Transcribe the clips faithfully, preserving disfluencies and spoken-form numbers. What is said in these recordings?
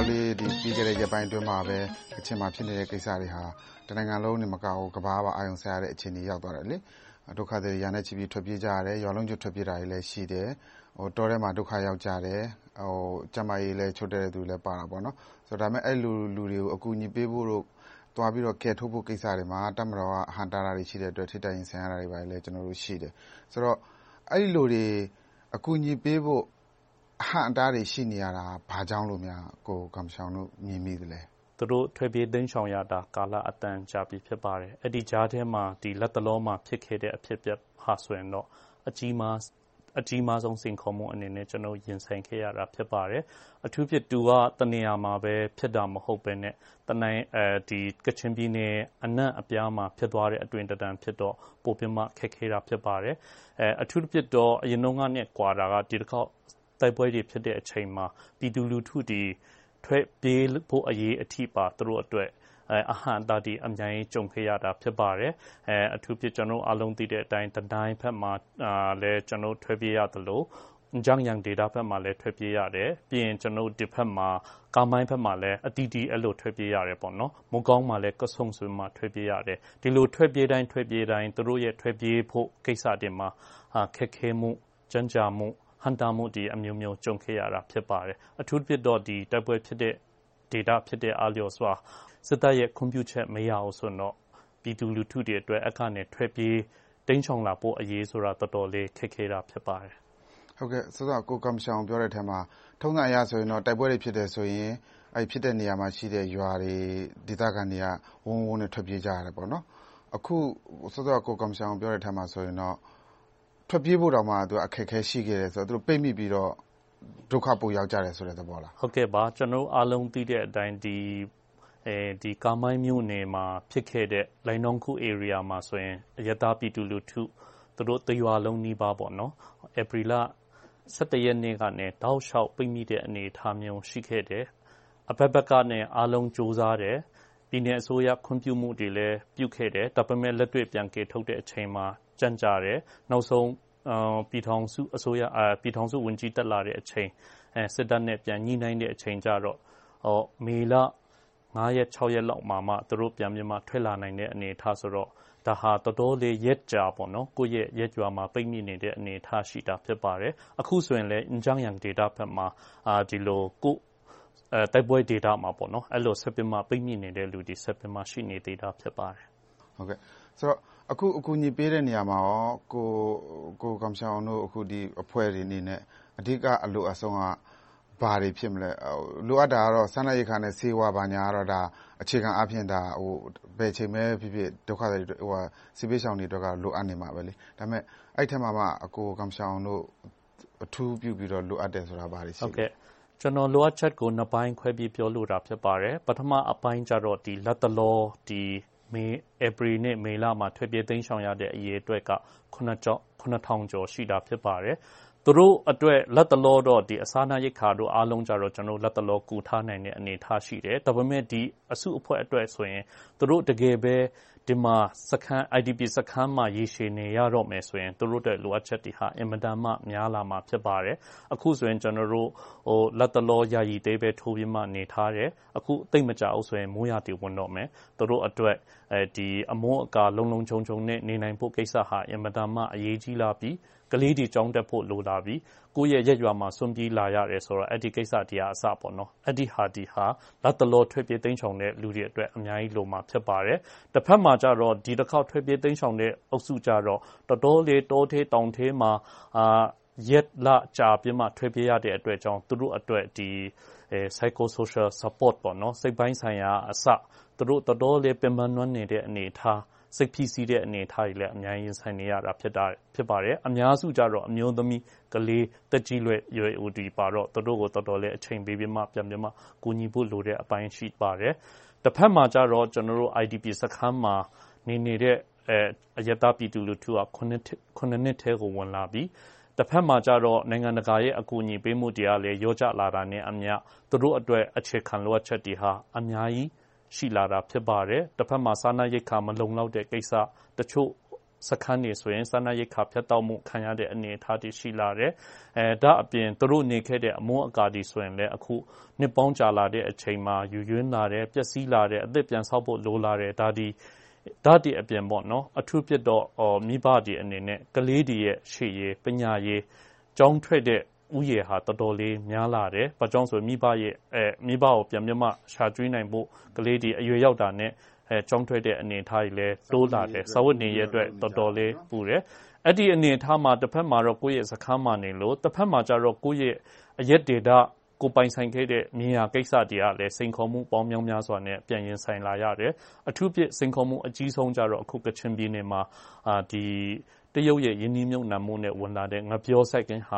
လေးဒီပြီးခဲ့တဲ့ရက်ပိုင်းအတွင်းမှာပဲကချင်မှာဖြစ်နေတဲ့ကိစ္စတွေဟာတနိုင်ငံလုံးနဲ့မကဘူးကမ္ဘာပါအာရုံစိုက်ရတဲ့အခြေအနေရောက်သွားတယ်လေဒုက္ခတွေရာနဲ့ချီပြီးထွက်ပြေးကြရတယ်ရွာလုံးကျွတ်ထွက်ပြေးတာတွေလည်းရှိတယ်ဟိုတောထဲမှာဒုက္ခရောက်ကြတယ်ဟိုကျမကြီးလည်းချုပ်တဲ့သူလည်းပါတာပေါ့နော်ဆိုတော့ဒါပေမဲ့အဲ့လူလူတွေကိုအကူအညီပေးဖို့တော့သွားပြီးတော့ကဲထုတ်ဖို့ကိစ္စတွေမှာတမတော်ကဟန်တာတာတွေရှိတဲ့အတွက်ထိတိုင်ဆင်ရတာတွေပါလေကျွန်တော်တို့ရှိတယ်ဆိုတော့အဲ့ဒီလူတွေအကူအညီပေးဖို့ဟန်တာတွေရှိနေရတာဘာကြောင့်လို့များကိုကမ်ရှောင်းတို့မြင်မိသလဲသူတို့ထွက်ပြေးသိမ်းရှောင်ရတာကာလအတန်ကြာပြီဖြစ်ပါတယ်အဲ့ဒီကြားထဲမှာဒီလက်တလုံးမှာဖြစ်ခဲ့တဲ့အဖြစ်အပျက်ဟာဆိုရင်တော့အကြီးမားအကြီးမားဆုံးစင်ခေါ်မှုအနေနဲ့ကျွန်တော်ရင်ဆိုင်ခဲ့ရတာဖြစ်ပါတယ်အထူးဖြင့်သူကတနေရာမှာပဲဖြစ်တာမဟုတ်ပဲနဲ့တနိုင်အဲဒီကချင်ပြည်နယ်အနံ့အပြားမှာဖြစ်သွားတဲ့အတွင်တတန်ဖြစ်တော့ပိုပြမခက်ခဲတာဖြစ်ပါတယ်အဲအထူးဖြင့်တော့အရင်တော့ကနဲ့ကွာတာကဒီတစ်ခေါက်တိုက်ပွဲတွေဖြစ်တဲ့အချိန်မှာပြည်သူလူထုဒီထွက်ပြေးဖို့အရေးအထိပါသူတို့အတွက်အဟံတာဒီအများကြီးကြုံခဲ့ရတာဖြစ်ပါတယ်အဲအထူးဖြင့်ကျွန်တော်အလုံးသိတဲ့အတိုင်းတတိုင်းဘက်မှာလဲကျွန်တော်ထွက်ပြေးရတယ်လို့ဂျန်ယန်ဒေတာဘက်မှာလဲထွက်ပြေးရတယ်ပြီးရင်ကျွန်တော်ဒီဘက်မှာကာမိုင်းဘက်မှာလဲအတီတီအဲ့လိုထွက်ပြေးရတယ်ပေါ့နော်မုံကောင်းမှာလဲကဆုံဆွေမှာထွက်ပြေးရတယ်ဒီလိုထွက်ပြေးတိုင်းထွက်ပြေးတိုင်းသူတို့ရဲ့ထွက်ပြေးဖို့ကိစ္စတွေမှာခက်ခဲမှုကြမ်းကြာမှုဟန်တာမှုဒီအမျိုးမျိုးကြုံခဲ့ရတာဖြစ်ပါတယ်အထူးဖြင့်တော့ဒီတိုက်ပွဲဖြစ်တဲ့ data ဖြစ်တဲ့အားလျော်စွာစစ်တပ်ရဲ့ကွန်ပျူတာမရအောင်ဆိုတော့ပြည်သူလူထုတွေအတွက်အခါနဲ့ထွက်ပြေးတင်းချောင်လာဖို့အရေးဆိုတာတော်တော်လေးခက်ခဲတာဖြစ်ပါတယ်ဟုတ်ကဲ့ဆိုတော့ကိုကမ်ရှောင်းပြောတဲ့ထဲမှာထုံးစံအရဆိုရင်တော့တိုက်ပွဲတွေဖြစ်တယ်ဆိုရင်အဲ့ဖြစ်တဲ့နေရာမှာရှိတဲ့ရွာတွေဒေသခံတွေကဝုန်းဝုန်းနဲ့ထွက်ပြေးကြရတယ်ပေါ့နော်အခုဆိုတော့ကိုကမ်ရှောင်းပြောတဲ့ထဲမှာဆိုရင်တော့ထွက်ပြေးဖို့တောင်မှသူအခက်အခဲရှိခဲ့တယ်ဆိုတော့သူတို့ပိတ်မိပြီးတော့ဒုက္ခပိုရောက်ကြတယ်ဆိုတဲ့သဘောလားဟုတ်ကဲ့ပါကျွန်တော်အားလုံးသိတဲ့အတိုင်းဒီအဲဒီကာမိုင်းမြို့နယ်မှာဖြစ်ခဲ့တဲ့လိုင်နောင်ခု area မှာဆိုရင်အရသာပြည်သူလူထုသူတို့တရွာလုံးနှီးပါပေါ့နော်ဧပြီလ၁၁ရက်နေ့ကနေတောက်လျှောက်ပိတ်မိတဲ့အနေအထားမျိုးရှိခဲ့တယ်အဘက်ဘက်ကနေအားလုံးစူးစမ်းတယ်ပြည်내အစိုးရခွင့်ပြုမှုတွေလည်းပြုခဲ့တယ်ဒါပေမဲ့လက်တွေ့ပြန်ကယ်ထုတ်တဲ့အချိန်မှာကြန့်ကြာတယ်နောက်ဆုံးပြည်ထောင်စုအစိုးရပြည်ထောင်စုဝန်ကြီးတက်လာတဲ့အချိန်အဲစစ်တပ်နဲ့ပြန်ညှိနှိုင်းတဲ့အချိန်ကြတော့ဟောမေလ၅ရက်၆ရက်လောက်မှာမှသူတို့ပြန်ပြမထွက်လာနိုင်တဲ့အနေအထားဆိုတော့ဒါဟာတော်တော်လေးရက်ကြာပေါ့နော်ကိုယ့်ရဲ့ရက်ကြွာမှာပိတ်မိနေတဲ့အနေအထားရှိတာဖြစ်ပါတယ်အခုဆိုရင်လည်းအင်ဂျန်ယန်ဒေတာဘက်မှာအာဒီလိုကိုအဲတိုက်ပွဲဒေတာမှာပေါ့နော်အဲ့လိုဆက်ပြမပိတ်မိနေတဲ့လူတွေဆက်ပြမရှိနေသေးတာဖြစ်ပါတယ်ဟုတ်ကဲ့ဆိုတော့အခုအကူအညီပေးတဲ့နေရာမှာရောကိုကိုကမ်ရှောင်းတို့အခုဒီအဖွဲ့တွေအနေနဲ့အဓိကအလို့အဆုံးကဘာတွေဖြစ်မလဲလိုအပ်တာကတော့ဆန္ဒရိက္ခာနဲ့ဆေးဝါးဘာညာကတော့ဒါအခြေခံအဖြစ်ဒါဟိုဘယ်ချိန်မဲဖြစ်ဖြစ်ဒုက္ခတွေဟိုစီပေးဆောင်တွေတော့ကလိုအပ်နေမှာပဲလေဒါပေမဲ့အဲ့ထက်မှာမှအကိုကမ်ရှောင်းတို့အထူးပြုပြီးတော့လိုအပ်တယ်ဆိုတာဘာတွေရှိလဲဟုတ်ကဲ့ကျွန်တော်လိုအပ်ချက်ကိုနှစ်ပိုင်းခွဲပြီးပြောလိုတာဖြစ်ပါတယ်ပထမအပိုင်းကျတော့ဒီလက်တလောဒီမေဧပြီနဲ့မေလမှာထွက်ပြေးသိမ်းရှောင်ရတဲ့အရေးအတွက်ကခုနှစ်ထောင်ကျော်ရှိတာဖြစ်ပါတယ်သူတို့အတွက်လက်တလောတော့ဒီအစားနာရိတ်ခါတို့အားလုံးကြတော့ကျွန်တော်လက်တလောကူထားနိုင်တဲ့အနေအထားရှိတယ်ဒါပေမဲ့ဒီအစုအဖွဲ့အတွက်ဆိုရင်သူတို့တကယ်ပဲဒီမှာစခန်း I D P စခန်းမှာရေရှည်နေရတော့မယ်ဆိုရင်သူတို့တဲ့လိုအပ်ချက်တွေဟာအင်မတန်မှများလာမှာဖြစ်ပါတယ်အခုဆိုရင်ကျွန်တော်တို့ဟိုလက်တလောယာယီသေးပဲထိုးပြီးမှနေထားတယ်အခုတိတ်မကြအောင်ဆိုရင်မိုးရတီဝင်တော့မယ်သူတို့အတွက်အဲဒီအမိုးအကာလုံလုံခြုံခြုံနဲ့နေနိုင်ဖို့ကိစ္စဟာအင်မတန်မှအရေးကြီးလာပြီးကလေးတွေကြောင်းတက်ဖို့လိုလာပြီးကိုယ့်ရဲ့ရက်ရွာမှာစွန့်ပြေးလာရတယ်ဆိုတော့အဲ့ဒီကိစ္စတရားအစပေါ့နော်အဲ့ဒီဟာဒီဟာလက်တလောထွက်ပြေးသိမ်းဆောင်တဲ့လူတွေအတွက်အများကြီးလိုမှာဖြစ်ပါတယ်တစ်ဖက်မှာကျတော့ဒီတစ်ခေါက်ထွက်ပြေးသိမ်းဆောင်တဲ့အုပ်စုကြတော့တော်တော်လေးတောသေးတောင်သေးမှာအာရက်လာကြာပြမထွက်ပြေးရတဲ့အတွက်ကြောင့်သူတို့အတွက်ဒီအဲ psycho social support ပေါ့နော်စိတ်ပိုင်းဆိုင်ရာအစသူတို့တော်တော်လေးပင်ပန်းနွမ်းနေတဲ့အနေအထားစိတ်ဖိစီးတဲ့အနေအထားတွေလည်းအများကြီးဆိုင်နေရတာဖြစ်တာဖြစ်ပါတယ်အများစုကြတော့အမျိုးသမီးကလေးတက်ကြီးလွယ်ရွယ်ဦးဒီပါတော့သူတို့ကိုတော်တော်လေးအချိန်ပေးပြီးမှပြန်ပြီးမှကူညီဖို့လိုတဲ့အပိုင်းရှိပါတယ်တစ်ဖက်မှာကြတော့ကျွန်တော်တို့ I D P စခန်းမှာနေနေတဲ့အဲအယတပြည်သူလူထုကခုနှစ်ခုနှစ်ထဲကိုဝင်လာပြီးတစ်ဖက်မှာကြတော့နိုင်ငံတကာရဲ့အကူအညီပေးမှုတရားလည်းရောကြလာတာနဲ့အမျှသူတို့အတွက်အခြေခံလိုအပ်ချက်တွေဟာအများကြီးရှိလာတာဖြစ်ပါတယ်တစ်ဖက်မှာစာနာရိတ်ခါမလုံလောက်တဲ့ကိစ္စတချို့စခန်းတွေဆိုရင်စားနပ်ရိက္ခာဖြတ်တောက်မှုခံရတဲ့အနေအထားတွေရှိလာတယ်အဲဒါအပြင်သူတို့နေခဲ့တဲ့အမွှန်းအကာတွေဆိုရင်လည်းအခုနှစ်ပေါင်းကြာလာတဲ့အချိန်မှာယူရင်းလာတယ်ပျက်စီးလာတယ်အသက်ပြန်ဆောက်ဖို့လိုလာတယ်ဒါဒီဒါတည်းအပြင်ပေါ့နော်အထူးဖြစ်တော့မိဘတွေအနေနဲ့ကလေးတွေရဲ့ရှေ့ရေးပညာရေးကျောင်းထွက်တဲ့ဥယေဟာတော်တော်လေးများလာတယ်။ဘာကြောင့်ဆိုမိဘရဲ့အဲမိဘကိုပြန်မြမရှာကျွေးနိုင်ဖို့ကလေးတွေအရွယ်ရောက်တာနဲ့အဲကျောင်းထွက်တဲ့အနေအထားကြီးလဲတိုးလာတယ်။စာဝတ်နေရေးအတွက်တော်တော်လေးပူတယ်။အဲ့ဒီအနေအထားမှာတစ်ဖက်မှာတော့ကိုယ့်ရဲ့စခန်းမှာနေလို့တစ်ဖက်မှာကျတော့ကိုယ့်ရဲ့အရက်ဒေတာကိုပိုင်ဆိုင်ခဲ့တဲ့မြေယာကိစ္စတွေကလည်းစိန်ခေါ်မှုပေါင်းများများစွာနဲ့ပြန်ရင်ဆိုင်လာရတယ်။အထူးဖြင့်စိန်ခေါ်မှုအကြီးဆုံးကြတော့အခုကချင်ပြည်နယ်မှာအာဒီတရုတ်ရဲ့ယင်းနှမြုပ်နှံမှုနဲ့ဝင်လာတဲ့ငပြောစိုက်ကင်းဟာ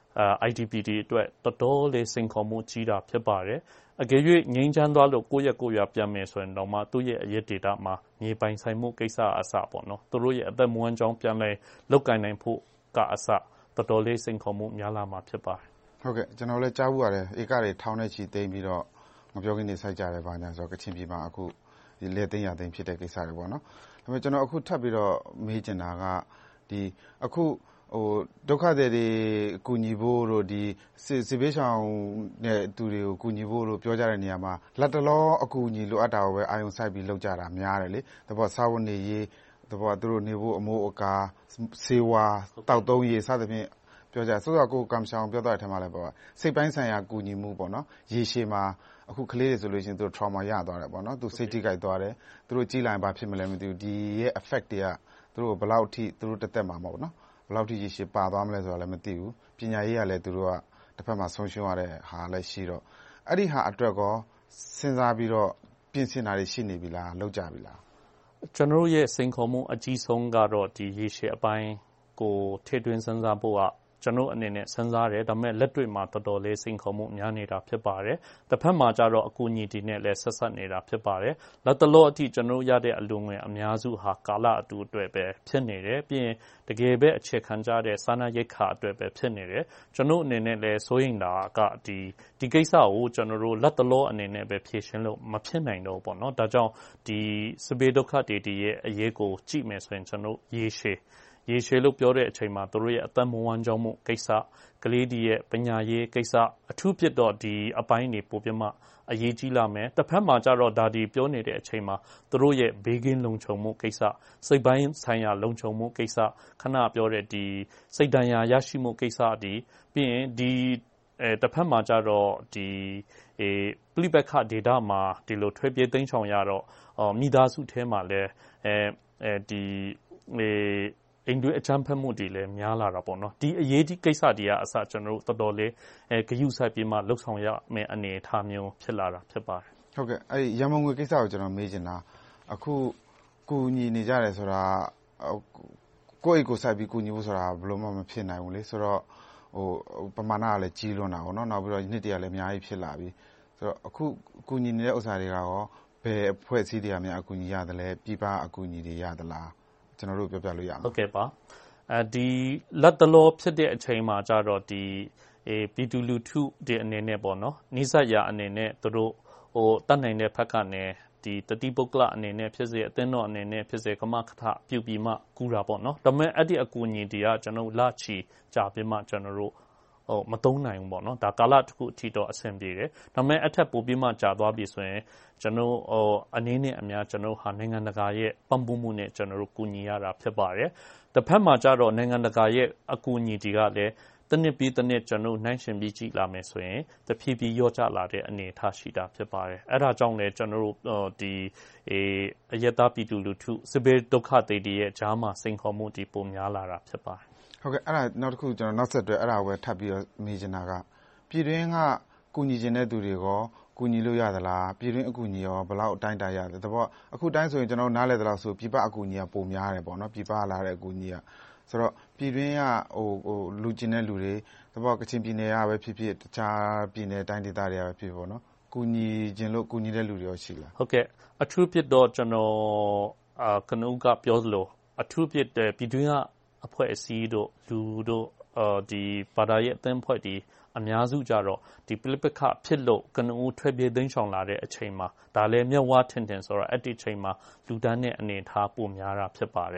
I D P တွေအတွက်တော်တော်လေးစိန်ခေါ်မှုကြီးတာဖြစ်ပါတယ်။အကယ်၍ငြိမ်းချမ်းသွားလို့ကိုယ့်ရဲ့ကိုယ်ရပြန်မယ်ဆိုရင်တော့မှသူ့ရဲ့အရက်ဒေတာမှာမြေပိုင်ဆိုင်မှုကိစ္စအစပေါ့နော်။သူတို့ရဲ့အသက်မွေးကြောင်းပြန်လဲလောက်ကင်နိုင်ဖို့ကအစတော်တော်လေးစိန်ခေါ်မှုများလာမှာဖြစ်ပါတယ်။ဟုတ်ကဲ့ကျွန်တော်လည်းကြားဘူးရတယ်ဧကတွေထောင်နဲ့ချီသိမ်းပြီးတော့ငပြောကင်းနေစိုက်ကြတယ်ဘာညာဆိုတော့ကချင်ပြည်မှာအခုဒီလေသိမ်းရသိမ်းဖြစ်တဲ့ကိစ္စတွေပေါ့နော်။ဒါပေမဲ့ကျွန်တော်အခုထပ်ပြီးတော့မေးချင်တာကဒီအခုဟိုဒုက္ခတွေတွေကူညီဖို့တို့ဒီစစ်ဘေးရှောင်တဲ့သူတွေကိုကူညီဖို့တို့ပြောကြတဲ့နေရာမှာလက်တလောအကူအညီလိုအပ်တာကိုပဲအာရုံစိုက်ပြီးလုပ်ကြတာများတယ်လေ။ဒါပေါ့စာဝန်နေရေးဒါပေါ့သူတို့နေဖို့အမိုးအကာစေဝါတောက်သုံးရေးစသဖြင့်ပြောကြဆိုတော့ကိုကမ်ရှောင်ပြောတဲ့အထက်မှာလည်းပေါ့စိတ်ပိုင်းဆိုင်ရာကူညီမှုပေါ့နော်ရေရှည်မှာအခုကလေးတွေဆိုလို့ရှိရင်သူတို့ trauma ရသွားတယ်ပေါ့နော်သူစိတ်ထိခိုက်သွားတယ်သူတို့ကြီးလိုက်ဘာဖြစ်မလဲမသိဘူးဒီရဲ့ effect တွေကသူတို့ဘယ်လောက်ထိသူတို့တက်တက်မှာမဟုတ်နော်ဘယ်လောက်ထိရေရှည်ပါသွားမလဲဆိုတာလည်းမသိဘူးပညာရေးကလည်းသူတို့ကတစ်ဖက်မှာဆုံးရှုံးရတဲ့ဟာလည်းရှိတော့အဲ့ဒီဟာအတွက်ကောစဉ်းစားပြီးတော့ပြင်ဆင်တာတွေရှိနေပြီလားလုပ်ကြပြီလားကျွန်တော်ရဲ့စိန်ခေါ်မှုအကြီးဆုံးကတော့ဒီရေရှည်အပိုင်းကိုထည့်သွင်းစဉ်းစားဖို့ကကျွန်တော်အနေနဲ့စဉ်းစားတယ်ဒါပေမဲ့လက်တွေ့မှာတော်တော်လေးစိန်ခေါ်မှုများနေတာဖြစ်ပါတယ်တစ်ဖက်မှာကျတော့အကူအညီတွေနဲ့လည်းဆက်ဆက်နေတာဖြစ်ပါတယ်လက်တလောအထိကျွန်တော်ရတဲ့အလူငွေအများစုဟာကာလအတူအတွက်ပဲဖြစ်နေတယ်ပြီးရင်တကယ်ပဲအခြေခံကြတဲ့စာနာရိက္ခာအတွက်ပဲဖြစ်နေတယ်ကျွန်တော်အနေနဲ့လည်းစိုးရိမ်တာကဒီဒီကိစ္စကိုကျွန်တော်တို့လက်တလောအနေနဲ့ပဲဖြေရှင်းလို့မဖြစ်နိုင်တော့ဘူးပေါ့နော်ဒါကြောင့်ဒီစပေဒုက္ခတွေတည်းရဲ့အရေးကိုကြည့်မယ်ဆိုရင်ကျွန်တော်ရေရှည်ရေရှည်လို့ပြောတဲ့အချိန်မှာသူတို့ရဲ့အသက်မွေးဝမ်းကြောင်းမှုကိစ္စကလေးတွေရဲ့ပညာရေးကိစ္စအထူးဖြစ်တော့ဒီအပိုင်းတွေပိုပြမအရေးကြီးလာမယ်တစ်ဖက်မှာကျတော့ဒါဒီပြောနေတဲ့အချိန်မှာသူတို့ရဲ့ဘေးကင်းလုံခြုံမှုကိစ္စစိတ်ပိုင်းဆိုင်ရာလုံခြုံမှုကိစ္စခဏပြောတဲ့ဒီစိတ်ဒဏ်ရာရရှိမှုကိစ္စဒီပြီးရင်ဒီအဲတစ်ဖက်မှာကျတော့ဒီအဲပြိပခဒေတာမှာဒီလိုထွေးပြေးသိမ်းချောင်ရတော့မိသားစုထဲမှာလည်းအဲအဲဒီအဲအိမ်တွေအချမ်းဖက်မှုတွေလည်းများလာတာပေါ့နော်ဒီအရေးကြီးကိစ္စတွေကအစကျွန်တော်တို့တော်တော်လေးအဲဂရုစိုက်ပြီးမှလှုပ်ဆောင်ရမယ့်အနေအထားမျိုးဖြစ်လာတာဖြစ်ပါတယ်ဟုတ်ကဲ့အဲဒီရန်မုံငွေကိစ္စကိုကျွန်တော်မေးချင်တာအခုကူညီနေကြတယ်ဆိုတာကိုယ့်အိတ်ကိုစိုက်ပြီးကူညီဖို့ဆိုတာဘယ်လိုမှမဖြစ်နိုင်ဘူးလေဆိုတော့ဟိုပမာဏကလည်းကြီးလွန်းတာပေါ့နော်နောက်ပြီးတော့နှစ်တရလည်းအများကြီးဖြစ်လာပြီဆိုတော့အခုကူညီနေတဲ့ဥစ္စာတွေကရောဘယ်အဖွဲ့အစည်းတွေကများအကူညီရတယ်လဲပြည်ပအကူညီတွေရသလားကျွန်တော်တို့ပြောပြလို့ရမှာဟုတ်ကဲ့ပါအဲဒီလက်တလောဖြစ်တဲ့အချိန်မှာကြတော့ဒီအေပီတူလူထုဒီအနေနဲ့ပေါ့နော်နိစ္စရာအနေနဲ့သူတို့ဟိုတတ်နိုင်တဲ့ဘက်ကနေဒီတတိပုဂ္ဂလအနေနဲ့ဖြစ်စေအသင်းတော်အနေနဲ့ဖြစ်စေကမခထပြုပြီးမှကူတာပေါ့နော်ဒါပေမဲ့အဲ့ဒီအကူအညီတွေကကျွန်တော်လချီကြာပြီးမှကျွန်တော်တို့ဟိုမသုံးနိုင်ဘူးပေါ့နော်ဒါကာလတစ်ခုအထိတော့အဆင်ပြေတယ်ဒါပေမဲ့အထက်ပိုပြီးမှကြာသွားပြီဆိုရင်ကျွန်တော်ဟိုအနေနဲ့အများကျွန်တော်ဟာနိုင်ငံတကာရဲ့ပံ့ပိုးမှုနဲ့ကျွန်တော်တို့ကူညီရတာဖြစ်ပါတယ်တစ်ဖက်မှာကျတော့နိုင်ငံတကာရဲ့အကူအညီတွေကလည်းတနစ်ပြီးတနစ်ကျွန်တော်နှိုင်းရှင်ပြီးကြည့်လာမယ်ဆိုရင်တဖြည်းဖြည်းရော့ကျလာတဲ့အနေအထားရှိတာဖြစ်ပါတယ်အဲ့ဒါကြောင့်လည်းကျွန်တော်တို့ဒီအေးအယက်သားပြည်သူလူထုစစ်ဘေးဒုက္ခတွေရဲ့ဂျားမှာစိန်ခေါ်မှုဒီပုံများလာတာဖြစ်ပါတယ်ဟုတ်ကဲ့အဲ့ဒါနောက်တစ်ခုကျွန်တော်နောက်ဆက်တွဲအဲ့ဒါကိုပဲထပ်ပြီးတော့မေးချင်တာကပြည်တွင်းကကူညီခြင်းတဲ့သူတွေရောကူညီလို့ရသလားပြည်တွင်းအကူအညီရောဘယ်လောက်အတိုင်းတာရတယ်ဒါပေါ့အခုတိုင်းဆိုရင်ကျွန်တော်နားလည်သလောက်ဆိုပြည်ပအကူအညီကပုံများတယ်ပေါ့နော်ပြည်ပလာတဲ့အကူအညီကဆိုတော့ပြည်တွင်းကဟိုဟိုလူကျင်တဲ့လူတွေဒါပေါ့ကချင်ပြည်နယ်ကပဲဖြစ်ဖြစ်တခြားပြည်နယ်တိုင်းဒေသတွေကပဲဖြစ်ပေါ့နော်ကူညီခြင်းလို့ကူညီတဲ့လူတွေရောရှိလားဟုတ်ကဲ့အထူးဖြစ်တော့ကျွန်တော်အာကနုကပြောသလိုအထူးဖြစ်တဲ့ပြည်တွင်းကအဖွဲ့အစည်းတို့လူတို့အော်ဒီဘာသာရေးအသင်းဖွဲ့ဒီအများစုကြတော့ဒီပလစ်ပခဖြစ်လို့ကနဦးထွက်ပြေးသိမ်းဆောင်လာတဲ့အချိန်မှာဒါလည်းမြတ်ဝါထင်ထင်ဆိုတော့အဲ့ဒီအချိန်မှာလူတန်းနဲ့အနေထားပုံများတာဖြစ်ပါတယ်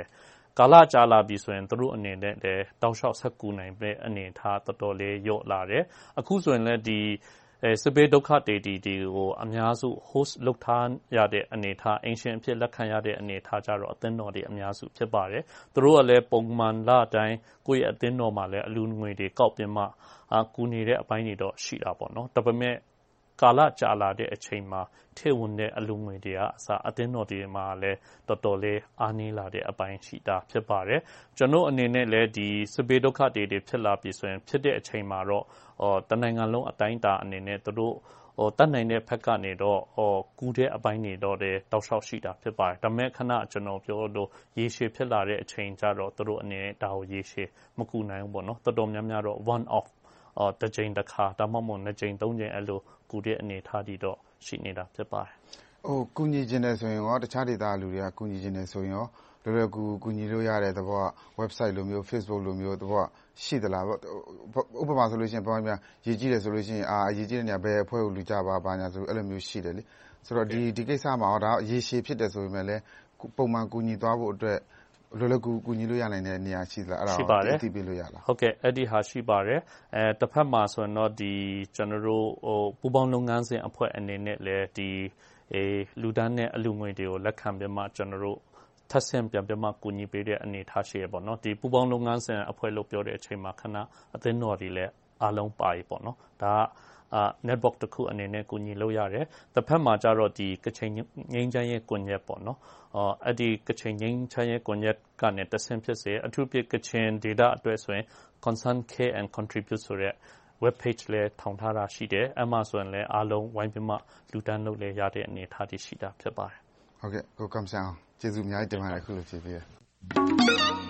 ကာလကြာလာပြီဆိုရင်သူတို့အနေနဲ့လည်းတောက်လျှောက်ဆက်ကူနိုင်တဲ့အနေအထားတော်တော်လေးလျော့လာတယ်အခုဆိုရင်လည်းဒီစစ်ဘေးဒုက္ခတွေတွေကိုအများစု host လုပ်ထားရတဲ့အနေအထားအင်ရှင်အဖြစ်လက်ခံရတဲ့အနေအထားကြတော့အသင်းတော်တွေအများစုဖြစ်ပါတယ်သူတို့ကလည်းပုံမှန်လတိုင်းကိုယ့်ရဲ့အသင်းတော်မှာလည်းအလူငွေတွေကောက်ပြီးမှကူနေတဲ့အပိုင်းတွေတော့ရှိတာပေါ့နော်ဒါပေမဲ့ကာလကြာလာတဲ့အချိန်မှာထည့်ဝင်တဲ့အလူငွေတွေကအစားအသင်းတော်တွေမှာလည်းတော်တော်လေးအားနည်းလာတဲ့အပိုင်းရှိတာဖြစ်ပါတယ်ကျွန်တော်အနေနဲ့လည်းဒီစစ်ဘေးဒုက္ခတွေတွေဖြစ်လာပြီဆိုရင်ဖြစ်တဲ့အချိန်မှာတော့တနိုင်ငံလုံးအတိုင်းအတာအနေနဲ့သူတို့တတ်နိုင်တဲ့ဘက်ကနေတော့ကူတဲ့အပိုင်းတွေတော့တောက်လျှောက်ရှိတာဖြစ်ပါတယ်ဒါပေမဲ့ခဏကျွန်တော်ပြောလို့ရေရှည်ဖြစ်လာတဲ့အချိန်ကျတော့သူတို့အနေနဲ့ဒါကိုရေရှည်မကူနိုင်ဘူးပေါ့နော်တော်တော်များများတော့ one off တစ်ချိန်တစ်ခါဒါမှမဟုတ်နှစ်ချိန်သုံးချိန်အဲ့လိုကူတဲ့အနေအထားတွေတော့ရှိနေတာဖြစ်ပါတယ်ဟိုကူညီခြင်းနဲ့ဆိုရင်ရောတခြားဒေသလူတွေကကူညီခြင်းနဲ့ဆိုရင်ရောလွယ်လွယ်ကူကူညီလို့ရတဲ့သဘောက website လိုမျိုး Facebook လိုမျိုးသဘောရှိသလားဥပမာဆိုလို့ရှိရင်ဘာမှမရေးကြည့်တယ်ဆိုလို့ရှိရင်အာရေးကြည့်တဲ့နေရာဘယ်အဖွဲ့ကိုလူကြပါဘာညာဆိုအဲ့လိုမျိုးရှိတယ်လေဆိုတော့ဒီဒီကိစ္စမှာဒါရေရှည်ဖြစ်တယ်ဆိုပေမဲ့လည်းပုံမှန်ကူညီသွားဖို့အတွက်လွယ်လွယ်ကူကူညီလို့ရနိုင်တဲ့နေရာရှိသလားအဲ့ဒါကိုသိပြလို့ရလားဟုတ်ကဲ့အဲ့ဒီဟာရှိပါတယ်အဲတစ်ဖက်မှာဆိုရင်တော့ဒီကျွန်တော်တို့ဟိုပူပေါင်းလုပ်ငန်းစဉ်အဖွဲ့အနေနဲ့လည်းဒီအဲလူဒန်းနဲ့အလူငွေတွေကိုလက်ခံပြီးမှကျွန်တော်တို့ထပ်ဆင့်ပြန်ပြန်မှကူညီပေးတဲ့အနေထားရှိရပေါ့နော်ဒီပူပေါင်းလုပ်ငန်းစဉ်အဖွဲ့လို့ပြောတဲ့အချိန်မှာခဏအသင်းတော်တွေလည်းအားလုံးပါပြီပေါ့နော်ဒါကအာ network တစ်ခုအနေနဲ့ကူညီလို့ရတယ်တစ်ဖက်မှာကျတော့ဒီကချင်ငိမ့်ချမ်းရဲ့ကွန်ရက်ပေါ့နော်အော်အဲ့ဒီကချင်ငိမ့်ချမ်းရဲ့ကွန်ရက်ကနေတဆင့်ဖြစ်စေအထူးဖြင့်ကချင် data အတွက်ဆိုရင် concern care and contribute ဆိုတဲ့ web page လဲထောင်ထားတာရှိတယ်အမှဆိုရင်လည်းအားလုံးဝိုင်းပြီးမှလူတန်းလုပ်လဲရတဲ့အနေအထားတွေရှိတာဖြစ်ပါတယ်ဟုတ်ကဲ့ကိုကမ်ဆန်ကျေးဇူးအများကြီးတင်ပါတယ်အခုလိုဖြည့်ပေးရ